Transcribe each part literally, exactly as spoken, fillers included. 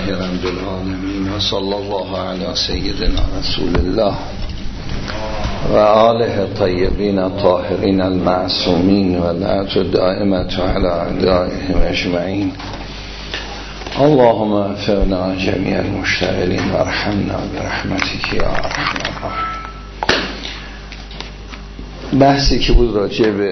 رب العالمین و صلی الله علی سیدنا رسول الله و آله الطیبین الطاهرین المعصومین و لعنت الدائمة علی اعدائهم اجمعین. اللهم وفقنا جمیع المشتغلین و ارحمنا برحمتک یا ارحم الراحمین. بحثی که بود راجع به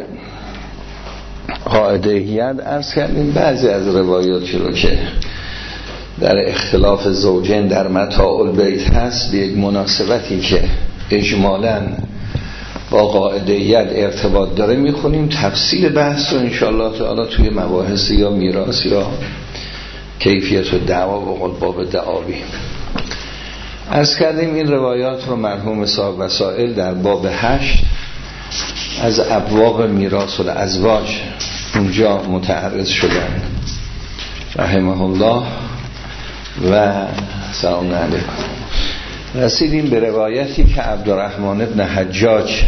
قاعدهیت عرض کردیم. بعضی از روایاتی رو که در اختلاف زوجین در متاع البیت هست به یک مناسبتی که اجمالاً با قاعدهیت ارتباط داره میخونیم. تفصیل بحث رو انشاءالله تعالی توی مباحث یا میراث یا کیفیت و دعوا و قلباب دعاوی عرض کردیم. این روایات رو مرحوم صاحب وسائل در باب هشت از ابواب میراث و ازواج اونجا متعرض شدن رحمه الله و سلام علیکم. رسیدیم به روایتی که عبدالرحمن ابن حجاج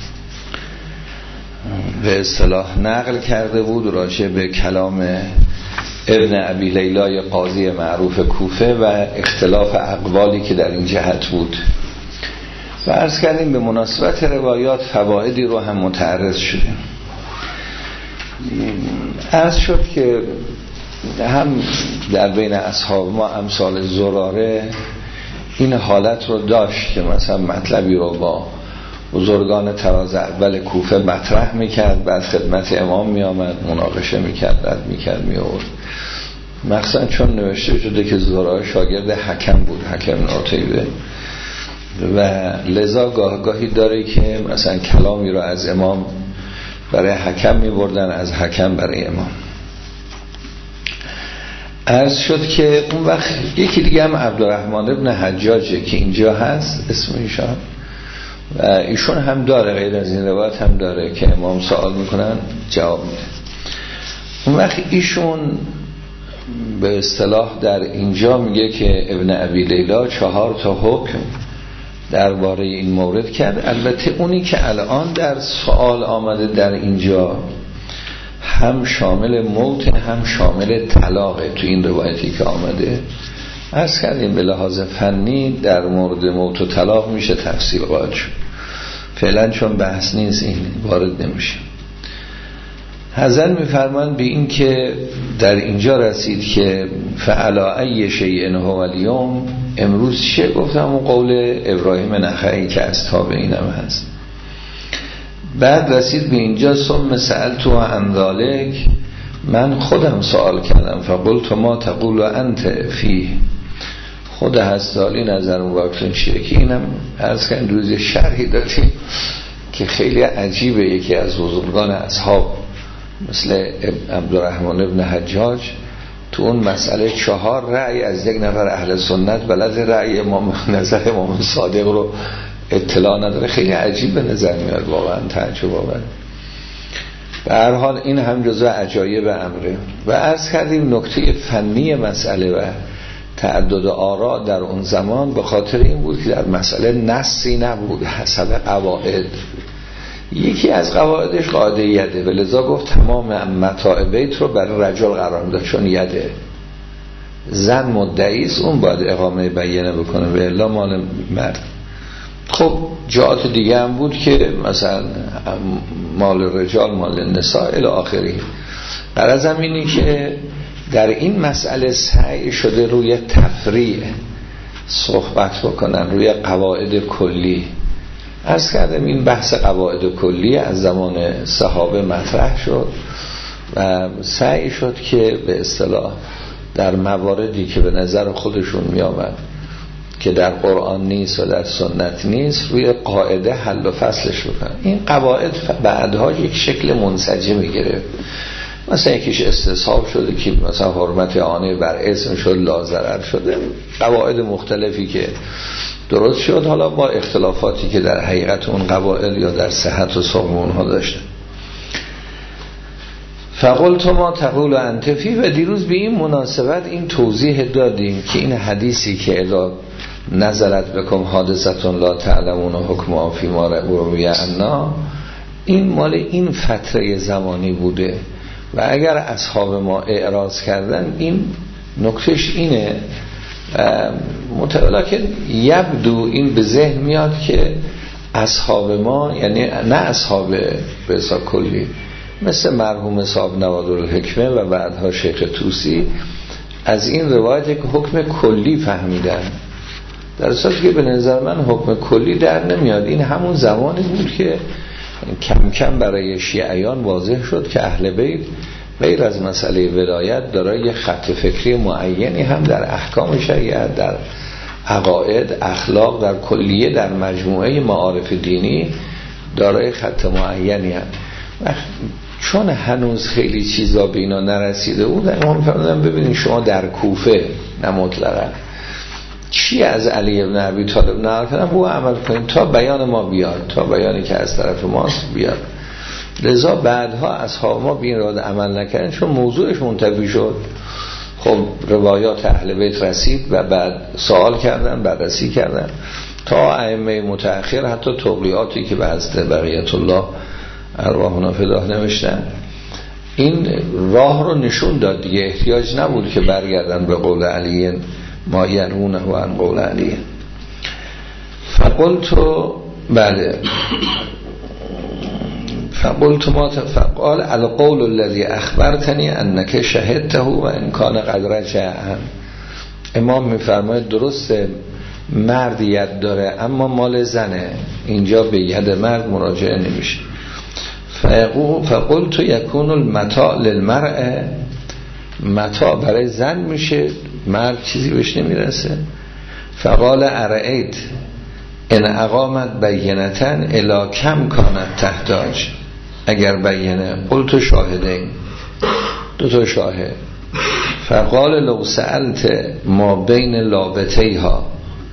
به اصطلاح نقل کرده بود راجع به کلام ابن ابی لیلای قاضی معروف کوفه و اختلاف اقوالی که در این جهت بود و عرض کردیم به مناسبت روایات فوائدی رو هم متعرض شدیم. عرض شد که هم در بین اصحاب ما امثال زراره این حالت رو داشت که مثلا مطلبی رو با بزرگان طراز اول کوفه مطرح میکرد، بعد خدمت امام میامد مناقشه میکرد، رد میکرد میورد. مخصوصا چون نوشته شده که زراره شاگرد حکم بود، حکم عتیبه، و لذا گاه گاهی داره که مثلا کلامی رو از امام برای حکم میبردن، از حکم برای امام. عرض شد که اون وقت یکی دیگه هم عبدالرحمن ابن حجاجه که اینجا هست اسم ایشان و ایشون هم داره، غیر از این روایت هم داره که امام سوال میکنن جواب میده. اون وقت ایشون به اصطلاح در اینجا میگه که ابن ابی لیلا چهار تا حکم درباره این مورد کرد. البته اونی که الان در سوال آمده در اینجا هم شامل موت هم شامل طلاقه. تو این روایتی که آمده عرض کردیم به لحاظ فنی در مورد موت و طلاق میشه تفصیل قائل شد. فعلا چون بحث نیست این وارد نمیشه. حضرت میفرمان به این که در اینجا رسید که فعلا ای شیء هو الیوم، امروز چه گفتم؟ اون قول ابراهیم نخعی که از تابعینم هست. بعد رسید به اینجا ثم سألت عن ذلک، من خودم سوال کردم فقلت ما تقول انت فیه، خود هستالی نظر مبارکتون چیه؟ که اینم عرض کردم روز شرحی دادیم که خیلی عجیبه. یکی از بزرگان اصحاب مثل عبدالرحمن ابن حجاج تو اون مسئله چهار رأی از یک نفر اهل سنت بلد رأی امام نظر امام صادق رو اطلاع نداره. خیلی عجیب به نظر میاد، واقعا تعجب آور. به هر حال این هم جزء عجایب امره. و عرض کردیم نکته فنی مسئله و تعدد آراء در اون زمان به خاطر این بود که در مسئله نصی نبود، حسب قواعد. یکی از قواعدش قاعده یده و لذا گفت تمام متاع بیت رو برای رجل قرار داد، چون یده زن مدعیست، اون باید اقامه بیانه بکنه و الا مال مرد. خب جهات دیگه هم بود که مثلا مال رجال مال نساء الی آخری. غرضم اینه که در این مسئله سعی شده روی تفریع صحبت بکنن، روی قواعد کلی. عرض کردم این بحث قواعد کلی از زمان صحابه مطرح شد و سعی شد که به اصطلاح در مواردی که به نظر خودشون می آمد که در قرآن نیست و در سنت نیست روی قاعده حل و فصلش بکنن. این قواعد بعدها یک شکل منسجمی گرفت. مثلا یکیش استصحاب شده که مثلا حرمت آنه بر اسم شد، لا ضرر شده، قواعد مختلفی که درست شد، حالا با اختلافاتی که در حقیقت اون قواعد یا در صحت و سقم اونها داشتن. فقلت ما تقول انت فی، و دیروز به این مناسبت این توضیح دادیم که این حدیثی که اذا نزلت بکم حادثتون لا تعلمون حکم فی ما روی عنا، این مال این فتره زمانی بوده و اگر اصحاب ما اعراض کردن این نکتهش اینه متولکن یبدو این به ذهن میاد که اصحاب ما، یعنی نه اصحاب به حساب کلی مثل مرحوم صاحب نوادرالحکمه و بعدها شیخ طوسی، از این روایت که حکم کلی فهمیدن، در اصل که به نظر من حکم کلی در نمیاد. این همون زمانی بود که کم کم برای شیعیان واضح شد که اهل بیت غیر از مسئله ولایت دارای یه خط فکری معینی هم در احکام شریعت، در عقاید، اخلاق، در کلیه، در مجموعه معارف دینی دارای خط معینی هم. چون هنوز خیلی چیزا به اینا نرسیده بود، امام فرمودن ببینید شما در کوفه نه مطلقاً چی از علی ابن ابی طالب نقل کردن او عمل کنید تا بیان ما بیاد، تا بیانی که از طرف ماست بیاد. لذا بعدها اصحاب ما به این راه عمل نکردن چون موضوعش منتفی شد. خب روایات اهل بیت رسید و بعد سوال کردن، بررسی کردن تا ائمه متأخر حتی تقریاتی که به حضرت بقیت الله ارواحنا فداه نوشتن این راه رو نشون داد دیگه. احتیاج نبود که برگردن به قول علی ما ینونه و عن قول علی. فقلت بله فقلت ما فقال القول الذي اخبرتني انك شهدته و ان كان قد رجع. امام میفرماید درسته مرد ید داره اما مال زنه، اینجا به ید مرد مراجعه نمیشه. فقلت یکون المتاع للمرأه، متاع برای زن میشه، مرد چیزی بهش نمیرسه. فقال ارأیت ان اقامت بینتن الی کم کانت تحتاج، اگر بینه قلت شاهدین، دو تا شاهد. فقال لو سألت ما بین لابتیها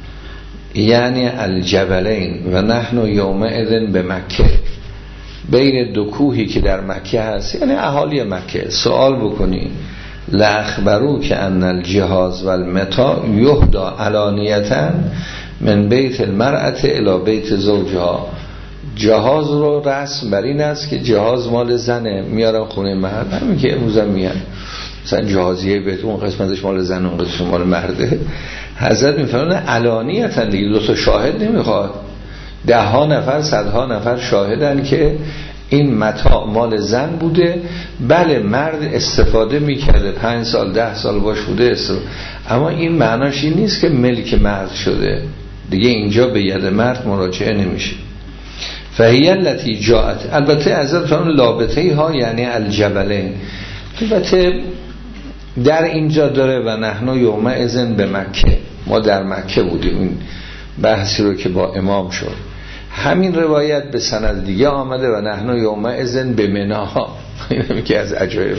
یعنی الجبلین و نحن یومئذ به مکه، بین دو کوهی که در مکه هست یعنی اهالی مکه، سوال بکنی لاخبرو که ان الجهاز و المتاع یهدا علانیتا من بیت المرأة الی بیت زوجها، جهاز رو رسم بر این است که جهاز مال زنه میارن خونه مرد، همین که امروز هم میان مثلا جهازیه بیت اون قسمتش مال زن اون قسمتش مال مرده. حضرت میفرمایند علانیتا دیگه، دو تا شاهد نمیخواد، ده ها نفر صدها نفر شاهدن که این متاع مال زن بوده. بله مرد استفاده میکرده، پنج سال ده سال باش بوده استفاده. اما این معناش این نیست که ملک مرد شده دیگه، اینجا به ید مرد مراجعه نمیشه. فهی التی جاءت، البته حضرت فرمودن لابطه ها یعنی الجبلین، البته در اینجا داره و نحن یومئذ به مکه، ما در مکه بودیم. این بحثی رو که با امام شد، همین روایت به سند دیگه آمده و نحن یومئذ به منی، اینم که از عجایب.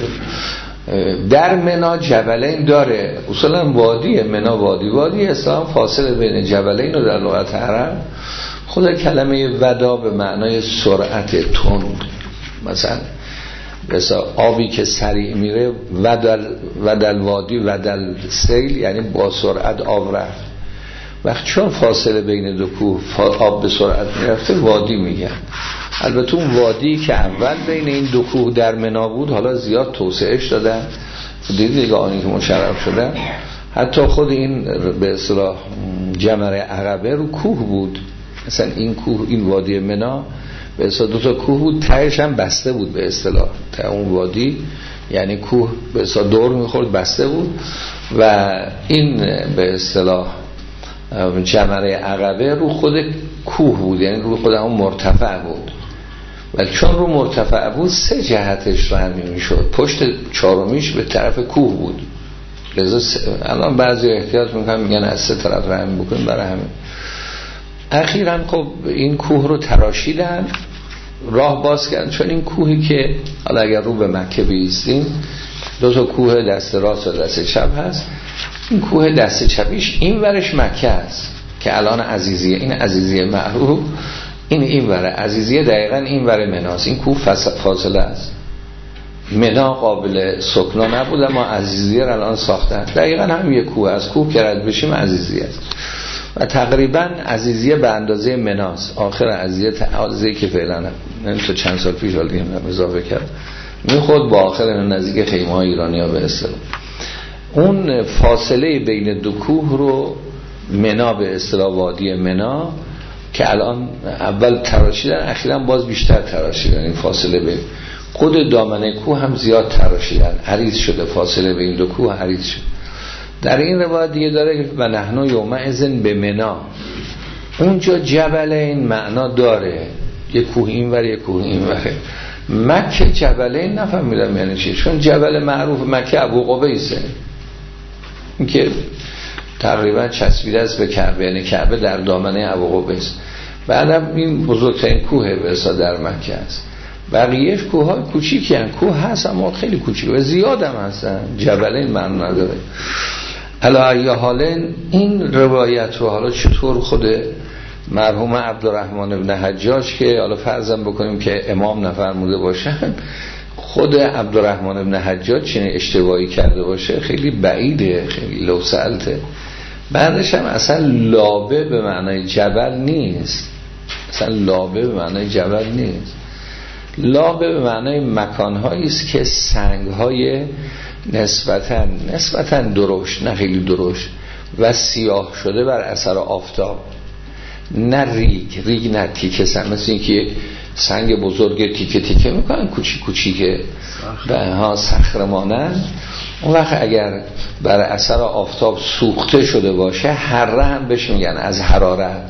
در منی جبلین داره، اصولا وادی منی وادی وادی اسلام فاصله بین جبلین و در لغت عرب خود کلمه ودا به معنای سرعت تند، مثلا مثلا آبی که سریع میره ودل ودل وادی ودل سیل یعنی با سرعت آب رفت. وقت چون فاصله بین دو کوه آب به سرعت میرفته وادی میگن. البته اون وادی که اول بین این دو کوه در منا بود حالا زیاد توسعهش دادن، دیدید دیگه آنی که مشرف شدن، حتی خود این به اصطلاح جمره عقبه رو کوه بود، مثلا این کوه این وادی منا به اصطلاح دو تا کوه بود، تهش هم بسته بود به اصطلاح، ته اون وادی یعنی کوه به اصطلاح دور میخورد بسته بود و این به اصطلاح جمره عقبه رو خود کوه بود، یعنی رو خود همون مرتفع بود. ولی چون رو مرتفع بود سه جهتش رمی میشد، پشت چهارمیش به طرف کوه بود. لذا س... الان بعضی احتیاط میکنن میگن از سه طرف رمی بکنیم، برای همین اخیراً خب این کوه رو تراشیدن، راه باز کردن. چون این کوهی که حالا اگر رو به مکه بیستیم دو تا کوه دست راست و دست چپ هست، این کوه دست چپیش این ورش مکه است که الان عزیزیه، این عزیزیه معروف، این این وره عزیزیه دقیقاً این وره مناس، این کوه فاصله است. منا قابل سکنا نبود اما عزیزیه رو الان ساختن، دقیقاً هم یک کوه، از کوه که رد بشیم عزیزیه است و تقریباً عزیزیه به اندازه مناس، آخر عزیزیه تعاضی که فعلا نه تو چند سال پیش ولی اضافه کرد می خود با آخر نزدیک خیمه های ایرانی ها به اصطلاح. اون فاصله بین دو کوه رو منا به اصطلاح وادی منا که الان اول تراشیدن، اخیراً باز بیشتر تراشیدن، این فاصله بین خود دامنه کوه هم زیاد تراشیدن، عریض شده، فاصله بین دو کوه عریض شده. در این روایت دیگه داره که و نحن یومئذ به منا، اونجا جبلین معنا داره، یک کوه این ور یک کوه این وره. مکه جبلین نفهمیدم یعنی چی، چون جبل معروف مکه ابو قبیسه، این که تقریبا چسبیده است به کعبه، یعنی کعبه در دامنه ابو قبیس. بعدم این بزرگترین کوه به اصطلاح در مکه است. بقیه کوه های کوچیکی هستند، کوه هست اما خیلی کوچیک و زیاد هم هستن، جبلین معنا نداره. علی حالن این روایت رو حالا چطور خود مرحوم عبدالرحمن ابن حجاج که حالا فرضم بکنیم که امام نفرموده باشن، خود عبدالرحمن ابن حجاج چنین اشتباهی کرده باشه خیلی بعیده، خیلی لو سألته. بعدش هم اصلا لابه به معنای جبل نیست، اصلا لابه به معنای جبل نیست. لابه به معنای مکانهایی است که سنگهای نسبتاً نسبتاً درشت، نه خیلی درشت و سیاه شده بر اثر آفتاب، نه ریگ ریگ نه تیکه سنگ، مثل این که سنگ بزرگ تیکه تیکه میکنن کوچیک کوچیکه به ها صخره مانند. اون وقت اگر بر اثر آفتاب سوخته شده باشه، حره هم بهش میگن از حرارت.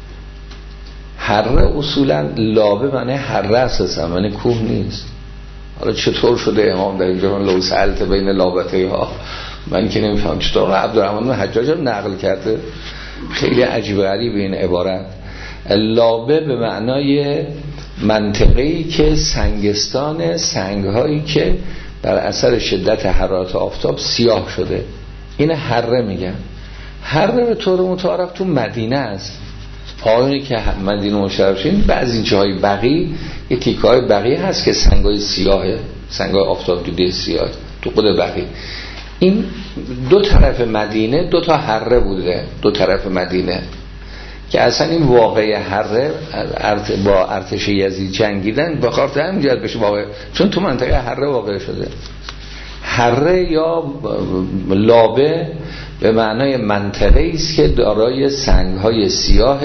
حره اصولا لابه معنی حره اساسا معنی کوه نیست. حالا چطور شده امام در اینجا لو سألت بین لابته ها، من که نمیفهم چطور عبدالرحمن حجاج هم نقل کرده، خیلی عجیب غریب این عبارت. لابه به معنای منطقه‌ای که سنگستان، سنگ‌هایی که بر اثر شدت حرارت آفتاب سیاه شده، این حره میگن. حره به طور متعارف تو مدینه است. آقایی که مدینه مشرف شدین، بعضی این جاهای بقی یه تیکه‌های بقی هست که سنگ‌های سیاهه، سنگ‌های آفتاب دیده سیاه تو خود بقی. این دو طرف مدینه دو تا حره بوده، دو طرف مدینه که اصلا این واقعه حره با ارتش یزید جنگیدن به خاطر همین جهت بشه واقع، چون تو منطقه حره واقع شده. حره یا لابه به معنای منطقه است که دارای سنگ‌های سیاه،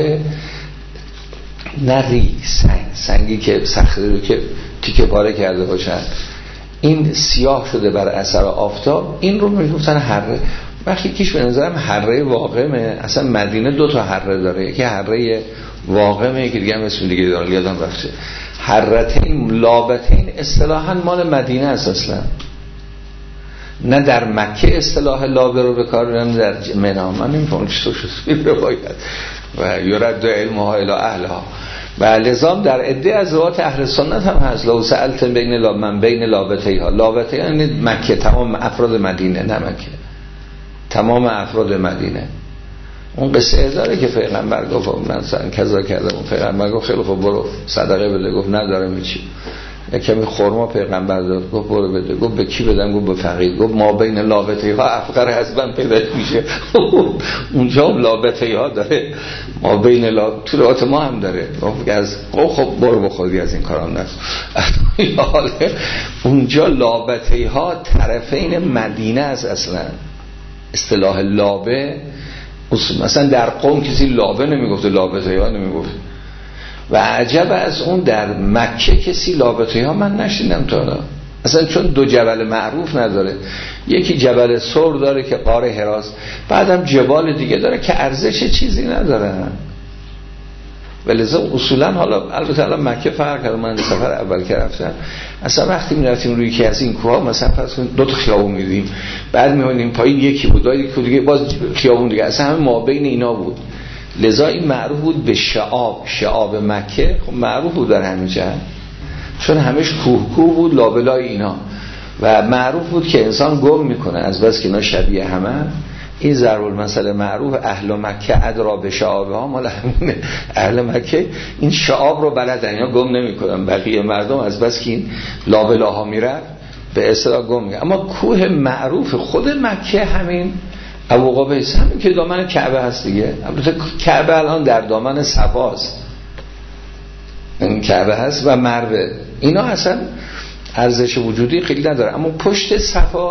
نه ریگ، سنگ سنگی که صخره رو که تیکه پاره کرده باشن، این سیاه شده بر اثر آفتاب، این رو میگفتن حره. وقتی کیش به نظرم حره واقعه، اصلا مدینه دو تا حره داره، یکی حره واقعه، یکی دیگه هم اسم دیگه داره یادم رفته. حرتین لابتین اصطلاحاً مال مدینه است اصلا، نه در مکه اصطلاح لابه رو به کار برن، در منا. من نمی‌فهمم چطور شد این روایت و یرد علمها الی اهلها. و لزام در عده از روات اهل سنت هم هست لو سألت بین لاب من بین لابتیها. لابته یعنی مکه، تمام افراد مدینه، نه مکه، تمام افراد مدینه. اون قصه داره که پیغمبر گفت من مثلا کذا کردم، پیغمبر گفت خیلی خوب برو صدقه بده، گفت ندارم چی. یک کمی خرما پیغمبر داد، گفت برو بده، گفت به کی بدم، گفت به فقیر، گفت ما بین لابتیها افقر حسبن پیدا میشه. اونجا هم لابتیها داره، ما بین لاب تو روات ما هم داره، گفت از خب برو بخوردی از این کارام نکن. اونجا لابتیها طرفین مدینه است. اصلا اصطلاح لابه مثلا در قوم کسی لابه نمیگفته، لابتیها نمیگفت. و عجب از اون در مکه کسی لابتیها من نشیدم تا حالا اصلا، چون دو جبل معروف نداره، یکی جبل سور داره که غار حراست، بعدم جبال دیگه داره که ارزش چیزی ندارن. ولذا اصولا حالا البته الان مکه فرق کرده، من سفر اول که رفتم اصلا وقتی میرفتیم روی یکی از این کوها مثلا فرض کنید دو تا خیابون میدیم، بعد میونیم پایین یکی بود، بعد دیگه باز خیابون دیگه، اصلا همه ما بین اینا بود. لذا این معروف بود به شعاب، شعاب مکه خب معروف بود در همین جهت، چون همش کوه کوه بود لابلای اینا، و معروف بود که انسان گم میکنه از بس که اینا شبیه همه. این ضرب المثل معروف اهل مکه ادرا به شعابه ها، مال همینه. اهل مکه این شعاب رو بلدن، اینا گم نمیکنن، بقیه مردم از بس که این لابلاها میره به اصطلاح گم میکنن. اما کوه معروف خود مکه همین ابو قبیس، همین که دامن کعبه هست دیگه. البته کعبه الان در دامن صفاست، این کعبه هست و مروه، اینا اصلا ارزش وجودی خیلی نداره. اما پشت صفا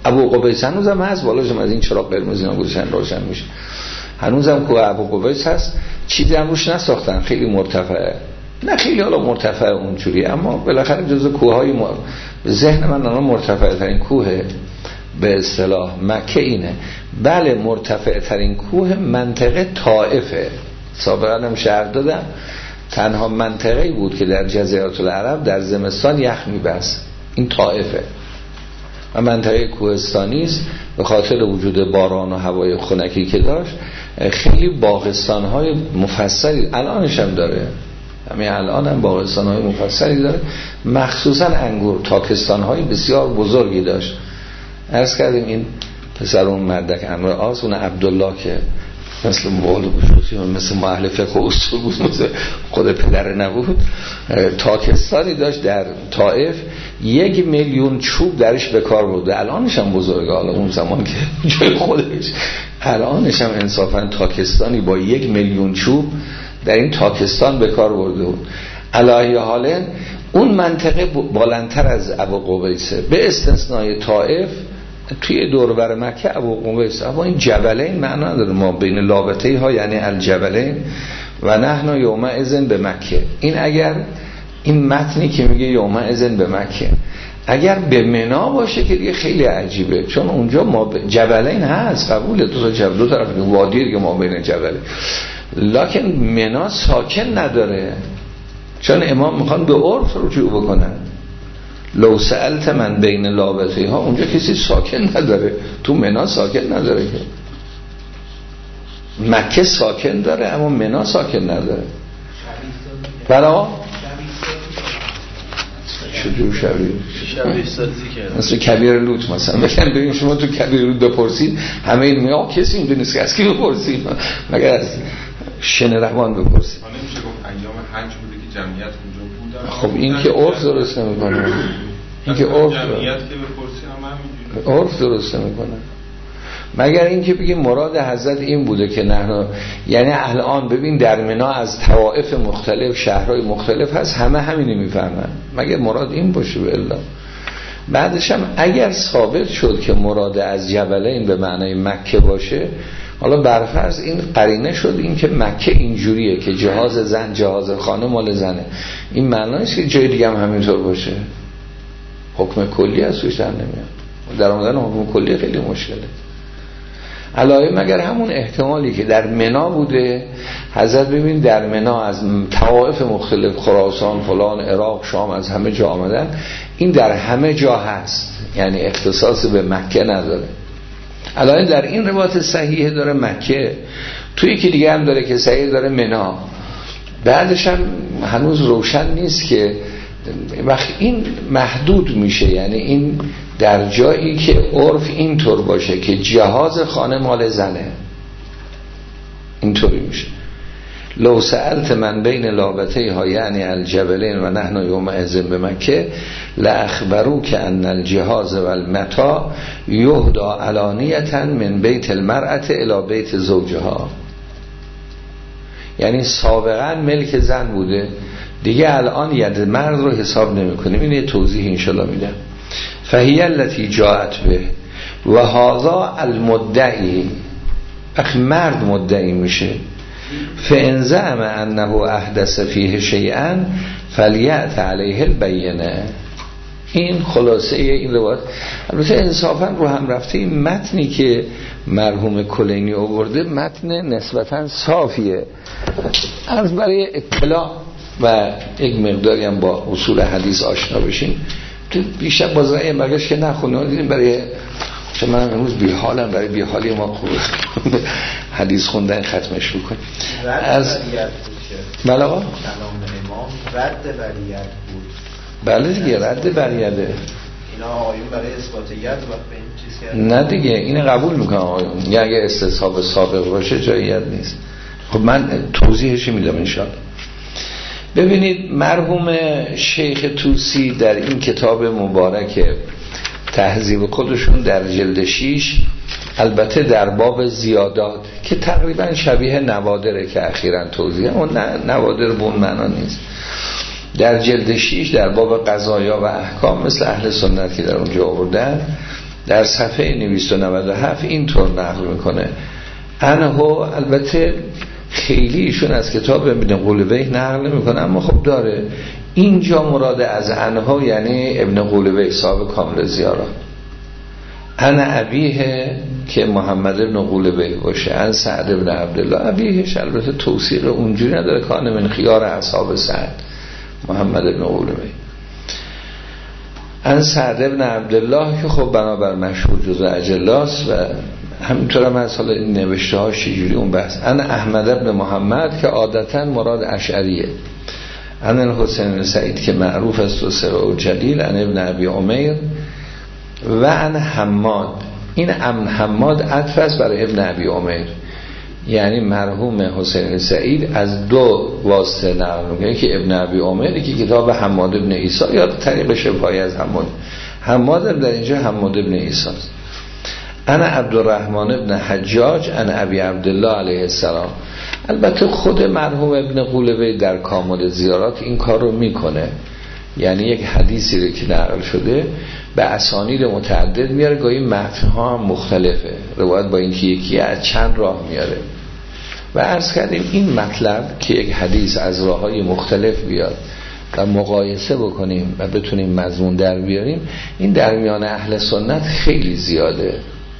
ابو قبیس هنوزم هست، بالاش از این چراغ قرمز اینا گذاشتن روشن میشه، هنوزم کوه ابو قبیس هست. چیزی هم روش نساختن، خیلی مرتفعه، نه خیلی حالا مرتفع اونجوری، اما بالاخره جزو کوههای م... ذهن من الان مرتفع ترین کوه به اصطلاح مکه اینه. بله مرتفع ترین کوه منطقه طائفه. سابقا هم شهر دادم تنها منطقه‌ای بود که در جزیره العرب در زمستان یخ می‌بست، این طائفه و منطقه کوهستانی است. به خاطر وجود باران و هوای خنکی که داشت خیلی باغستان‌های مفصلی الانش هم داره، همین الان هم باغستان‌های مفصلی داره، مخصوصا انگور. تاکستان‌های بسیار بزرگی داشت. عرض کردیم این پسر اون مردک امر آس، اون عبدالله که مثل موال بشوسی مثل ما اهل فقه و اصول بود، مثل خود پدر نبود، تاکستانی داشت در طائف، یک میلیون چوب درش به کار برده. الانش هم بزرگه، حالا اون زمان که جای خودش، الانش هم انصافا تاکستانی با یک میلیون چوب در این تاکستان به کار برده بود. علی حال اون منطقه بالاتر از ابو قبیسه، به استثنای طائف توی دوربر مکه ابو قبیس. اما این جبلین معنا نداره، ما بین لابطه ها یعنی الجبلین و نحن یومئذ به مکه. این اگر این متنی که میگه یومئذ به مکه اگر به منا باشه که دیگه خیلی عجیبه، چون اونجا ما ب... جبلین هست، قبوله، دو تا جبل، دو طرف وادی دیگه ما بین جبل، لکن منا ساکن نداره، چون امام میخوان به عرف رجوع بکنن. لو سألت من بین لابطه ها، اونجا کسی ساکن نداره، تو منا ساکن نداره که. مکه ساکن داره اما منا ساکن نداره. برای چجور شبیه شبیه سازی کرد مثل کبیر لوط مثلا. بگن ببین شما تو کبیر لوط بپرسید همه این میگه کسی اینجا نیست که از کی بپرسید مگر از شن روان بپرسید. نمیشه گفت ایام حج بوده که جمعیت اونجا بودن. خب این که عرف درست نمیکنه، این که عرف جمعیت که بپرسید هم همینجوری عرف درست نمیکنه. مگر اینکه بگیم مراد حضرت این بوده که نه، یعنی الان ببین در منا از طوائف مختلف شهرهای مختلف هست، همه همینی میفهمن، مگر مراد این باشه؟ به الا بعدش هم اگر ثابت شد که مراد از جبلین به معنای مکه باشه، حالا برفرض این قرینه شد این که مکه اینجوریه که جهاز زن جهاز خانه مال زنه، این معنیش که جای دیگه هم همینطور باشه، حکم کلی از توش در نمیاد. در آمدن حکم کلی خیلی مشکله. علایه مگر همون احتمالی که در منا بوده حضرت، ببین در منا از طوائف مختلف، خراسان، فلان، عراق، شام، از همه جا آمدن، این در همه جا هست، یعنی اختصاص به مکه نداره. علایه در این روایت صحیحه داره مکه، توی که دیگه هم داره که صحیح داره منا. بعدش هم هنوز روشن نیست که وقت این محدود میشه، یعنی این در جایی که عرف اینطور باشه که جهاز خانه مال زنه، اینطوری میشه. لو سألت من بین لابطه ها یعنی الجبلین و نحن یومئذ به مکه لاخبرو که ان الجهاز و المتاع یهدا علانیتا من بیت المرأة الی بیت زوجها. یعنی سابقا ملک زن بوده، دیگه الان ید مرد رو حساب نمی کنیم. این یه توضیح انشالله میدم. فهی التی جاءت به و هذا المدعی، وقت مرد مدعی میشه، فان زعم انه احدث فیه شیئا فلیأت علیه البینه. این خلاصه این روایت. البته انصافا رو هم رفته این متنی که مرحوم کلینی آورده متن نسبتا صافیه، از برای اطلاع و یک مقداری هم با اصول حدیث آشنا بشین. بیشتر باز رأی مگرش که نخونیم دیدیم، برای چون من امروز بیحالم، برای بیحالی ما خوب حدیث خوندن ختمش بکنیم. از بله آقا رد بریت بود. بله دیگه رد بریده اینا آقایون برای اثبات ید وقت به این چیز کردن. نه دیگه این قبول میکنم آقایون، یعنی اگه استصحاب سابق باشه جای ید نیست. خب من توضیحش میدم انشاءالله. ببینید مرحوم شیخ توسی در این کتاب مبارک تهذیب خودشون در جلد شیش، البته در باب زیادات که تقریبا شبیه نوادره که اخیراً توضیح، اون نوادر به اون معنا نیست، در جلد شیش در باب قضایا و احکام مثل اهل سنت که در اونجا آوردن، در صفحه دویست و نود و هفت اینطور نقل میکنه انه، البته خیلی ایشون از کتاب ابن قولویه نقل نمیکنه اما خب داره. اینجا مراد از انه یعنی ابن قولویه صاحب کامل زیارات. انا ابیه که محمد ابن قولویه باشه، ان سعد ابن عبدالله. ابیهش البته توصیق اونجوری نداره، کان من خیار اصحاب سعد محمد ابن قولویه. ان سعد ابن عبدالله که خب بنابر مشهور جزء اجلاس و همینطور هم از حالا این نوشته ها چجوری اون بحث. ان احمد ابن محمد که عادتا مراد اشعریه. ان الحسین بن سعید که معروف است و سرا و جلیل. ان ابن ابی عمیر و ان حماد. این ام حماد عطف است برای ابن ابی عمیر، یعنی مرحوم حسین بن سعید از دو واسطه نقل میکنه که ابن ابی عمیر که کتاب حماد ابن عیسی یا طریق شفاهی از حماد حماد در اینجا حماد ابن عیسی است. انا عبدالرحمن ابن حجاج انا ابی عبدالله علیه السلام. البته خود مرحوم ابن قولویه در کامل زیارات این کار رو میکنه، یعنی یک حدیثی رو که نقل شده به اسانید متعدد میاره، گاهی متن‌ها هم مختلفه، روایت با اینکه یکی از چند راه میاره. و عرض کردیم این مطلب که یک حدیث از راه‌های مختلف بیاد و مقایسه بکنیم و بتونیم مضمون در بیاریم، این در میان اهل سنت خیلی زیاده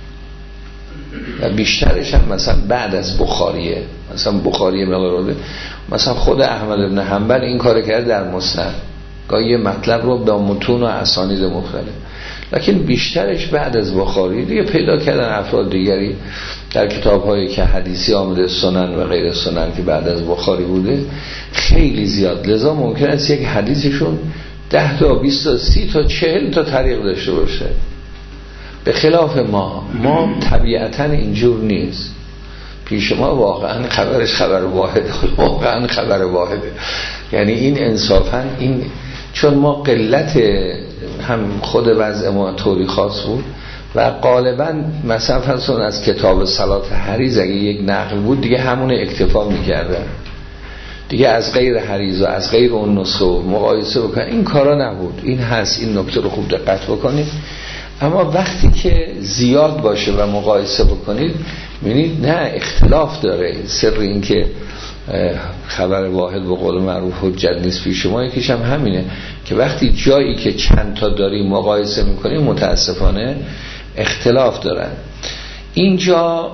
و بیشترش هم مثلا بعد از بخاریه. مثلا بخاری مقداره، مثلا خود احمد بن حنبل این کار کرده در مسند، گاهی مطلب رو با متون و اسانید مختلف، لکن بیشترش بعد از بخاری دیگه پیدا کردن افراد دیگری در کتاب‌هایی که حدیثی آمده، سنن و غیر سنن که بعد از بخاری بوده خیلی زیاد. لذا ممکن است یک حدیثشون ده تا بیست تا سی تا چهل تا طریق داشته باشه. به خلاف ما ما طبیعتاً اینجور نیست. پیش ما واقعا خبرش خبر واحد، واقعا خبر واحده. یعنی این انصافاً این چون ما قلت هم خود وضع ما طوری خاص بود و غالباً مثلا فرضون از کتاب صلات حریز اگه یک نقل بود دیگه همون اکتفا میکردن دیگه، از غیر حریز و از غیر اون نسخه مقایسه بکنن این کارا نبود. این هست، این نکته رو خوب دقت بکنید. اما وقتی که زیاد باشه و مقایسه بکنید می‌بینید نه اختلاف داره. سر این که خبر واحد به قول معروف حجت نیست پیش ما یکیش هم همینه که وقتی جایی که چند تا داری مقایسه میکنیم متاسفانه اختلاف دارن. اینجا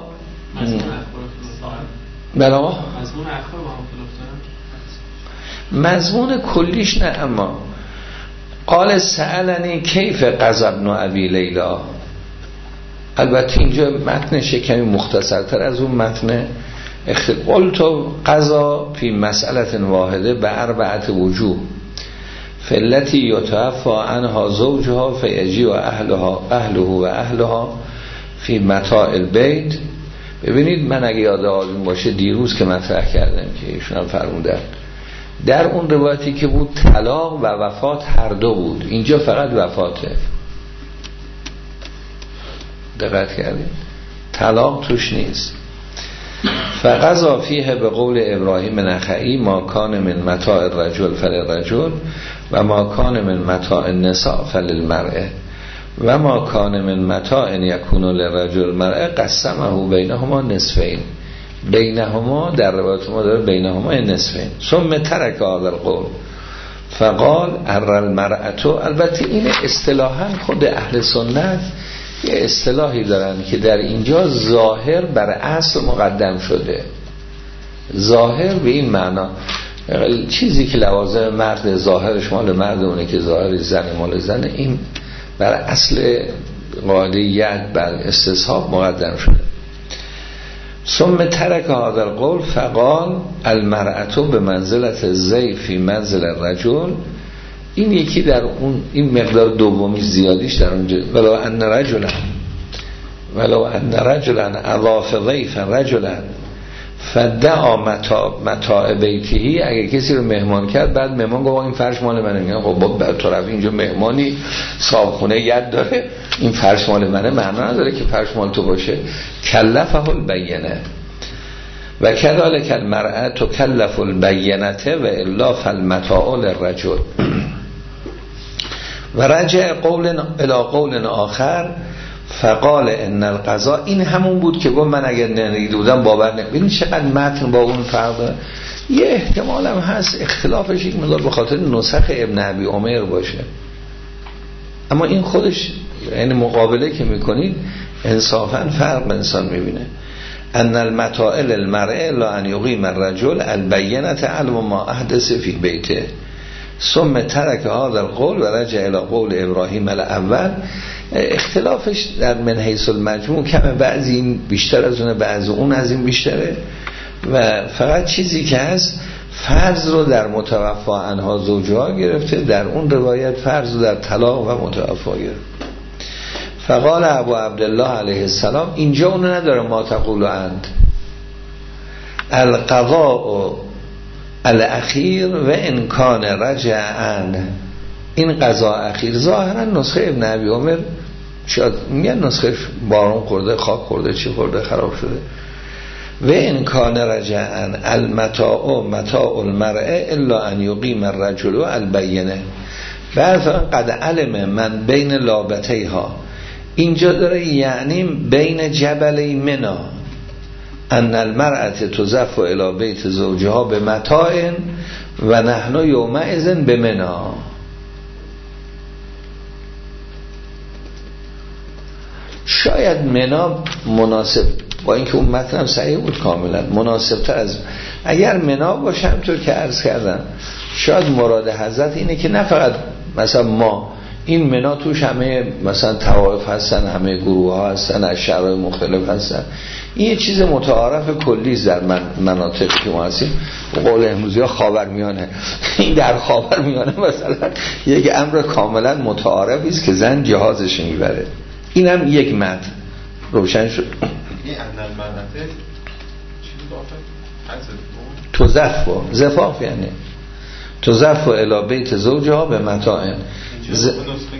بلا مضمون کلیش نه، اما قال سألنی کیف قضا ابن ابی لیلا. البته اینجا متنش کمی مختصرتر از اون متن. قلت قضا فی مسئله واحده به اربعه وجوه فلتی یتوفى عنها زوجها فیجی و اهلها اهله و اهلها فی متاع البیت. ببینید من اگه یاد آدم باشه دیروز که مطرح کردم که ایشون هم فرمودن در اون روایتی که بود طلاق و وفات هر دو بود، اینجا فقط وفاته. دقت کردید طلاق توش نیست. فقضا فیه به قول ابراهیم نخعی ما کان من متاع الرجل فللرجل و ما کان من متاع النساء فللمرأه و ما کان من متاع یکون للرجل مرأه قسمه بینهما نصفین. بینهما در روایت ما داره بینهما نصفین. ثم ترک هذا القول فقال ار المرأة. البته این اصطلاحا خود اهل سنت یه اصطلاحی دارن که در اینجا ظاهر بر اصل مقدم شده. ظاهر به این معنا چیزی که لوازم مرد ظاهرش مال مرد اونه که ظاهر زن مال زن، این بر اصل قاعدیت بر استصحاب مقدم شده. ثم ترک هذا القول فقال المرأة به منزلت زی فی منزل الرجل. این یکی در اون این مقدار دومی زیادیش در اونجا ولو ان رجلا ولو ان رجلا اضاف ضیفا رجلا فدعا متاع متاع بیته. اگه کسی رو مهمان کرد بعد مهمان گفت این فرش مال منه، میگن خب با طرف اینجا مهمانی صاحب خونه ید داره این فرش مال منه، معنا نداره که فرش مال تو باشه. کلفه البینه و کذالک المرأة تکلف البینه و الا فالمتاع للرجل. و رجع قول الى قول آخر فقال ان القضاء، این همون بود که گفت من اگر نریده بودم باور نمی. ببین چقدر متن با اون فرق داره. یه احتمال هم هست اختلافش یک مقدار به خاطر نسخ ابن ابی عمر باشه، اما این خودش یعنی مقابله که میکنید انصافا فرق انسان میبینه. ان المتائل المرء لا ان یقیم الرجل البینه علم ما احدث فی بیته ثم ترک هذا القول و رجع الى قول ابراهیم الاول. اختلافش در من حیث المجموع کمه، بعضی این بیشتر از اونه، بعضی اون از این بیشتره و فقط چیزی که هست فرض رو در متوفا عنها زوجها گرفته، در اون روایت فرض رو در طلاق و متوفا گرفته. فقال ابو عبدالله علیه السلام، اینجا اونو نداره ما تقول اند القضاء الاخیر و انکان رجعن. این قضا اخیر ظاهرا نسخه ابن ابی عمر شاید میگن نسخه بارون خورده، خاک خورده، چی خورده، خراب شده. و انکان رجعن المتاع متاع المرء الا ان یقیم الرجل البینه بعد قد علم من بین لابتیها. اینجا داره یعنی بین جبلی منا ان المرأة تزف الى بیت زوجها به متاع و نحن یومئذ به منا. شاید منا مناسب، با اینکه اون متن هم صحیح بود کاملا، مناسب تر از اگر منا باشه. همطور که عرض کردم شاید مراد حضرت اینه که نه فقط مثلا ما این منا توش همه مثلا طوائف هستن، همه گروه ها هستن، از شهرهای مختلف هستن. این یه چیز متعارف کلی در من مناطق که ما هستیم. قول امروزی ها خاورمیانه، این در خاورمیانه مثلا یک امر کاملا متعارفی است که زن جهازش میبره. این هم یک متن روشن شد. این اندل منطقه چی بود؟ تزف و زفاف، یعنی تزف و الی بیت زوجها به متاع ز...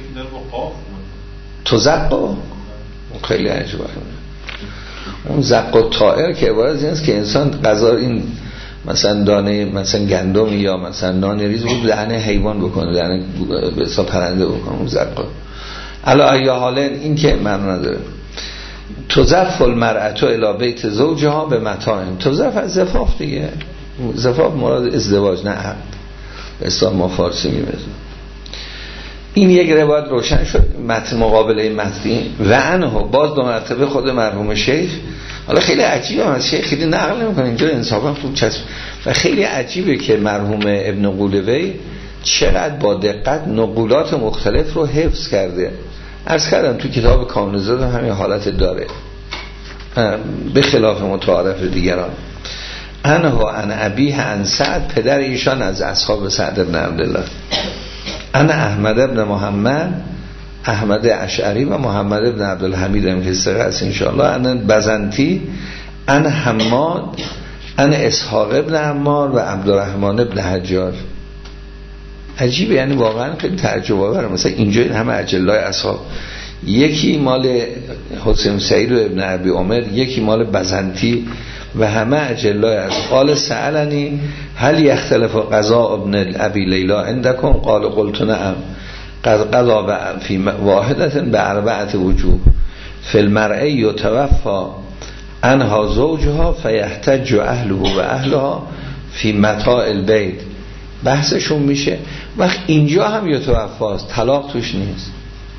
تزق و خیلی عجبه. اون زق و طائر که عبارت از این است که انسان غذا این مثلا دانه مثلا گندم یا مثلا نان ریز رو دهن حیوان بکنه، دهن به حساب پرنده بکنه، اون زق. علا ای حالا این که معنی نداره. تزف المرأة الی بیت زوجها به متاع. تزف از زفاف دیگه، زفاف مراد ازدواج نه عقد، اسلام ما فارسی می‌بزن. این یک روایت روشن شد. متن مقابله متنی و عنه باز دو مرتبه خود مرحوم شیخ. حالا خیلی عجیبه، از شیخ خیلی نقل نمی‌کنه اینجا انصافا خوب چسب و خیلی عجیبه که مرحوم ابن قولوی چقدر با دقت نقولات مختلف رو حفظ کرده. عرض کردم تو کتاب کاملزاد هم همین حالت داره به خلاف متعارف دیگران. انه عن ابیه عن سعد، پدر ایشان از اصحاب سعد بن عبدالله. انا احمد بن محمد، احمد اشعری و محمد بن عبدالحمید هم که سقه است انشاءالله. انا بزنتی، انا حماد، انا اسحاق بن عمار و عبدالرحمن بن حجاج. عجیبه، یعنی واقعا خیلی تعجب آوره. مثلا اینجا این همه اجلای اصحاب، یکی مال حسین سعید و ابن ابی عمر، یکی مال بزنتی و همه اجلای از قال سألنی هل یختلف قضاء ابن ابی لیلا عندکم قال قلت نعم قد قضا فی واحدة باربعة وجوه فی المرء یتوفى عنها زوجها فیحتج اهله و اهلها فی متاع البیت. بحثشون میشه وقت اینجا هم یتوفاست، طلاق توش نیست.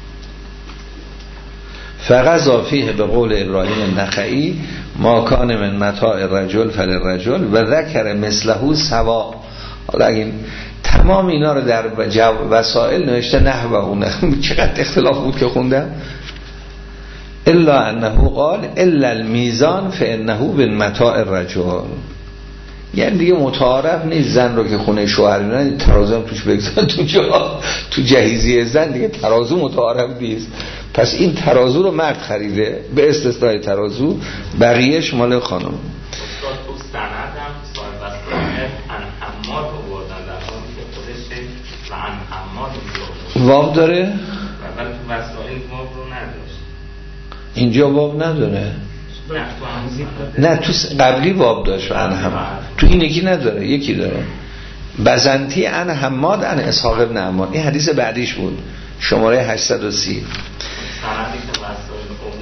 فقضا فیه به قول ابراهیم النخعی ما کان من متاع الرجل فللرجل و ذکر مثله سوا. حالا اگه تمام اینا رو در وسائل نوشته نحوه اون چقدر اختلاف بود که خوندم. الا انه قال الا المیزان فانه بالمتاع الرجل. یعنی دیگه متعارف نیست زن رو که خونه شوهر میرن ترازو هم توش بگذارن تو جا تو جهیزیه زن، دیگه ترازو متعارف نیست. پس این ترازو رو مرد خریده به استثنای ترازو، بقیهش مال خانم. استاد تو سند هم صاحب وسائل ان حماد رو بردن در حالی که خودش و ان حماد واب داره؟ ولی تو وسائل واب رو نداشت. اینجا واب نداره. نه تو قبلی واب داشت ان حماد، تو این یکی نداره، یکی داره. بزنتی ان حماد ان اسحاق ابن عمار. این حدیث بعدیش بود، شماره هشتصد و سی.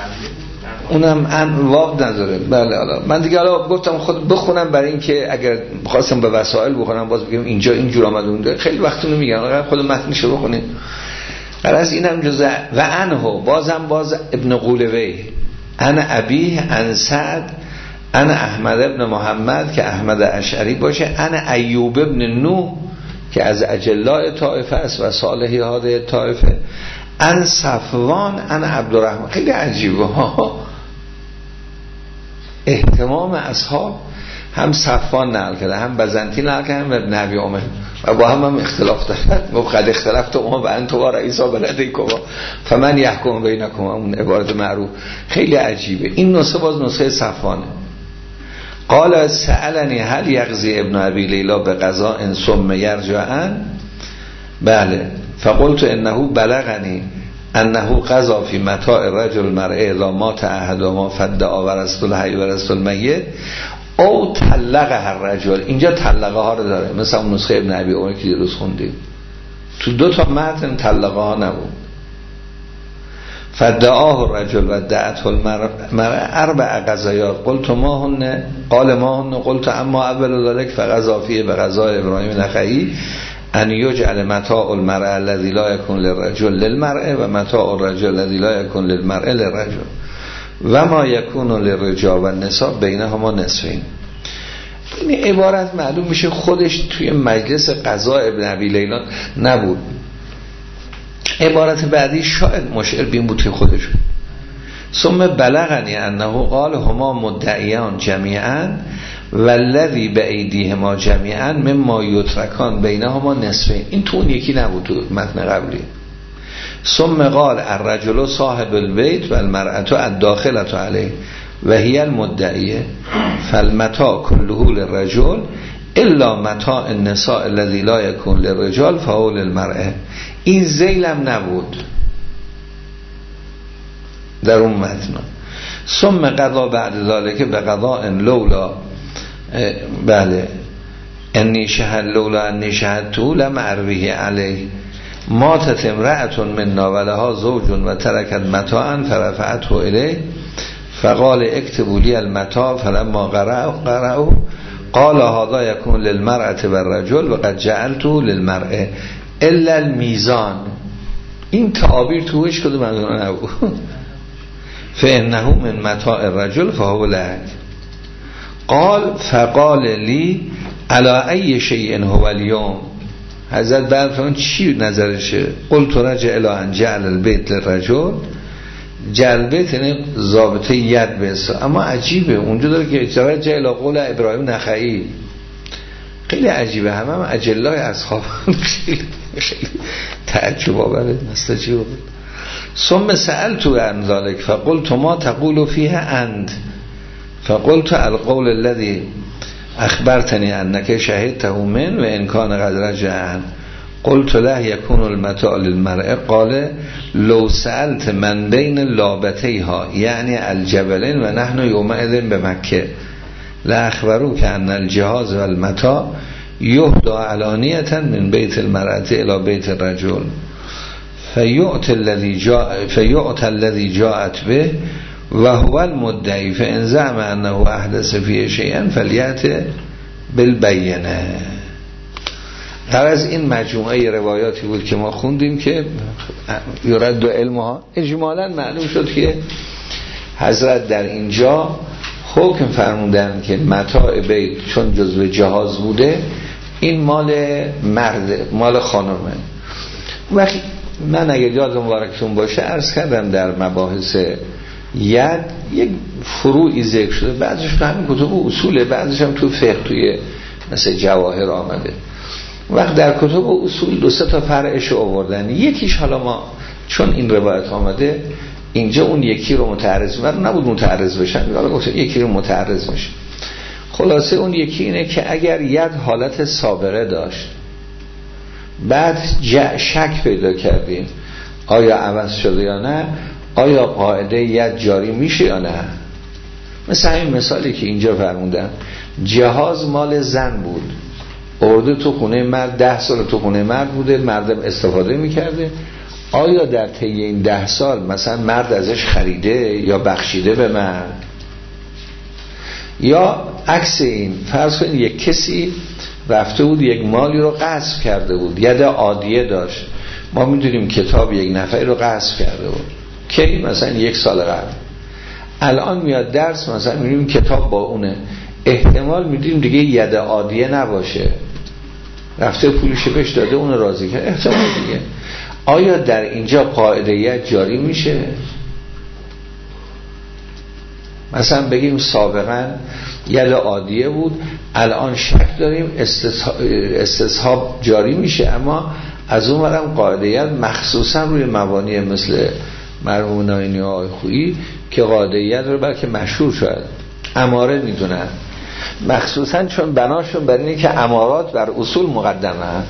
اونم ان واو نداره. بله حالا من دیگه حالا گفتم خود بخونم برای اینکه اگر خواستم به وسایل بخونم باز بگم اینجا اینجور آمده اونجا خیلی وقت اونو میگن خود متنشو بخونید. از اینم جزء و انهو بازم باز ابن قولوی انا ابیه ان سعد انا احمد ابن محمد که احمد اشعری باشه، انا ایوب ابن نوح که از اجلاء طائفه است و صالحی هاده طائفه، ان صفوان انا عبدالرحمن. خیلی عجیبه ها اهتمام اصحاب، هم صفوان نقل کرده هم بزنطین نقل کرده هم ابن ابی عمر و با هم هم اختلاف دارد. وقد اختلفت اما به انت و رئیسا بلدیکما فمن یحکم بینکم، اون عبارت معروف خیلی عجیبه. این نسخه باز نسخه صفوانه. قال سألنی هل یقضی ابن ابی لیلا به قضاء ان ثم یرجع؟ بله. فقلت انه بلغنی انه قضا فی متاع الرجل المرء اذا مات احدهما فدعا ورثة الحی ورثة المیت او طلقها الرجل. اینجا طلقه ها رو داره مثلا اون نسخه ابن ابی عمر که دیروز خوندیم تو دو تا متن طلقه ها نبود. فدعاه الرجل و دعته المرأة اربع قضایات قلت ما هن قال ما هن قلت اما اول ذلك فقضا فيه بقضاء ابراهیم نخعی ان یجعل متاع المرأة الذي لا يكون للرجل للمرأة و متاع الرجل الذي لا يكون للمرأة للرجل و ما یکون للرجال و النساء بینهما نصفین. این عبارت معلوم میشه خودش توی مجلس قضا ابن ابی لیلا نبود. عبارت بعدی شاید مشعر بین بود که خودش. ثم بلغنی انه قال هما مدعیان جمیعا والذی بایدیهما جمیعا مما یترکان بینهما نصفین. این تو اون یکی نبود تو متن قبلی. ثم قال الرجل صاحب البيت والمرأة الداخلة عليه وهي المدعية فالمتاع كله للرجل الا متاع النساء الذي لا يكون للرجال فهو للمرأة. این ذیلم نبود در اون متن. ثم قضا بعد ذلك بقضاء لولا بله انی شهد لولا انی شهدتو لم ارویه علیه ماتت امرأة منا ولها زوج و ترکت متاعا فرفعته الیه فقال اکتبوا لی المتاع فلما قرأوا قال هذا يكون للمرأة والرجل وقد جعلته للمرأة الا الميزان. این تعابیر توش کده منظور نبود. فانه من متاع الرجل فهو له. قال فقال لی علی ای شیء هو اليوم. حضرت بعد فرمون چی نظرشه؟ قلت رجع الى ان جعل البيت للرجل. جعل بیت یعنی ضابطه ید بسا. اما عجیبه اونجا داره که رجع الى قول ابراهیم نخعی. خیلی عجیبه. همه هم اجلای اصحاب خیلی خیلی تعجب آوره مستجیب آوره. ثم سألت عن ذلك فقلت ما تقول فيها انت فقلت القول الذي اخبرتني انك شهدته من و ان كان قد رجع. قلت له يكون المتاع للمرأة. قال لو سألت من بين لابتيها يعني الجبلين و نحن يومئذ بمكة لأخبروك ان الجهاز والمتاع يهدى علانية من بيت المرأة الى بيت الرجل فيؤت الذي جاء فيؤت الذي جاءت به وهو المدعي فإن زعم أنه أحدث فيه شيئا فليأت بالبينة. هر از این مجموعه روایاتی بود که ما خوندیم که یورد دو علمها اجمالا معلوم شد که حضرت در اینجا حکم فرمودن که متاع بیت چون جزو جهاز بوده این مال مرد مال خانمه. وقتی من اگر یاد مبارکتون باشه عرض کردم در مباحث ید یک فروعی ذکر شده، بعضیش تو همین کتب اصوله، بعضیش هم تو فقه توی مثل جواهر آمده. وقت در کتب اصول دو سه تا فرعش آوردن. یکیش حالا ما چون این روایت آمده اینجا اون یکی رو متعرض و نبود متعرض بشن، حالا گفتم یکی رو متعرض بشه. خلاصه اون یکی اینه که اگر ید حالت سابقه داشت بعد شک پیدا کردیم آیا عوض شده یا نه، آیا قاعده ید جاری میشه یا نه. مثل همین مثالی که اینجا فرمودن، جهاز مال زن بود، ارده تو خونه مرد، ده سال تو خونه مرد بوده، مردم استفاده میکرده، آیا در طی این ده سال مثلا مرد ازش خریده یا بخشیده به مرد، یا عکس این، فرض کنید یک کسی رفته بود یک مالی رو غصب کرده بود، ید عادیه داشت، ما میدونیم کتاب یک نفری رو غصب کرده بود که مثلا یک سال قبل، الان میاد درس مثلا میبینیم کتاب با اونه، احتمال میدیم دیگه ید عادیه نباشه، رفته پولش بهش داده، اون راضی کرد، احتمال دیگه. آیا در اینجا قاعده ید جاری میشه؟ مثلا بگیم سابقا ید عادیه بود، الان شک داریم استصحاب جاری میشه، اما از اون ورم قاعده ید مخصوصا روی موانع مثل مرحوم ناینی و آقای خویی که قاعده ید رو بلکه مشهور شد اماره میدونن، مخصوصا چون بناشون بر اینه که امارات بر اصول مقدمه.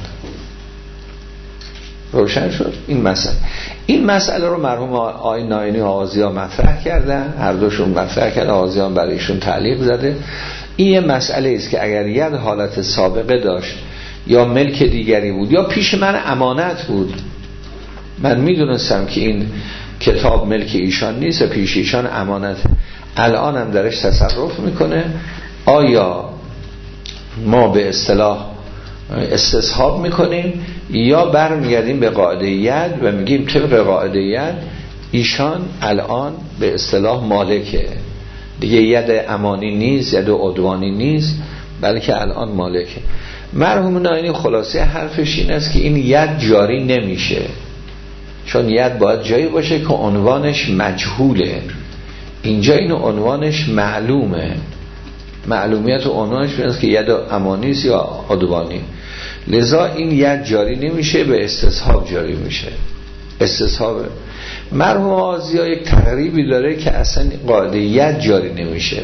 روشن شد این مسئله. این مسئله رو مرحوم آقای ناینی و آغازیان مطرح کردن، هر دوشون مطرح کردن، آغازیان برای ایشون تعلیق زده. این یه مسئله است که اگر ید حالت سابقه داشت یا ملک دیگری بود یا پیش من امانت بود، من میدونستم که این کتاب ملک ایشان نیست، پیش ایشان امانت، الان هم درش تصرف میکنه، آیا ما به اصطلاح استصحاب میکنیم یا برمیگردیم به قاعده ید و میگیم طبق قاعده ید ایشان الان به اصطلاح مالکه دیگه، ید امانی نیست، ید عدوانی نیست، بلکه الان مالکه. مرحوم ناینی خلاصه حرفش این است که این ید جاری نمیشه، چون ید باید جایی باشه که عنوانش مجهوله، اینجا این عنوانش معلومه، معلومیت و عنوانش بینست که ید امانی است یا عدوانی، لذا این ید جاری نمیشه، به استصحاب جاری میشه. استصحاب مرحوم آغازی‌ها یک تقریبی داره که اصلا قاعده ید جاری نمیشه،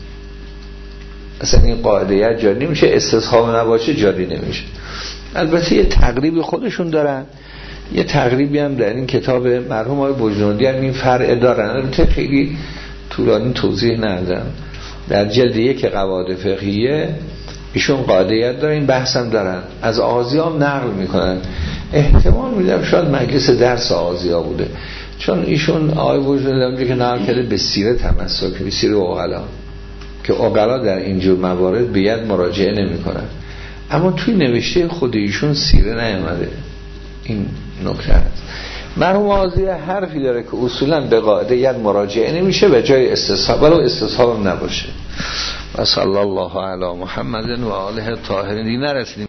اصلا این قاعده ید جاری نمیشه، استصحاب نباشه جاری نمیشه. البته یه تقریبی خودشون دارن، یه تقریبی هم در این کتاب مرحوم آقای بجنوردی هم این فرع دارن، البته خیلی طولانی توضیح ندادم. در جلد یک قواعد فقهیه ایشون قاعدیت دارن، این بحث هم دارن، از آغازی‌ها هم نقل میکنن، احتمال میدم شاید مجلس درس آغازی‌ها بوده، چون ایشون آقای وجدانی که نقل کرده به سیره تمسک، به سیره عقلا، که عقلا در اینجور موارد به ید مراجعه نمیکنن، اما توی نوشته خود ایشون سیره نیامده. این نکته است. مرحوم آغازی حرفی داره که اصولا به قاعده ید مراجعه نمیشه و جای استصحاب ولو استصحاب هم نباشه. و صلی الله علی محمد و آله الطاهرین. نرسیدیم